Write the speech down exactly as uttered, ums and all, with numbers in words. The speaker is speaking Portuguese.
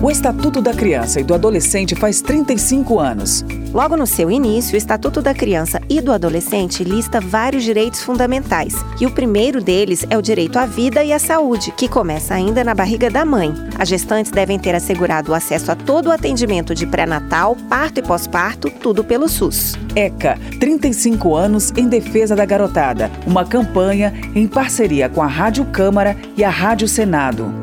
O Estatuto da Criança e do Adolescente faz trinta e cinco anos. Logo no seu início, o Estatuto da Criança e do Adolescente lista vários direitos fundamentais. E o primeiro deles é o direito à vida e à saúde, que começa ainda na barriga da mãe. As gestantes devem ter assegurado o acesso a todo o atendimento de pré-natal, parto e pós-parto, tudo pelo SUS. ECA, trinta e cinco anos em defesa da garotada. Uma campanha em parceria com a Rádio Câmara e a Rádio Senado.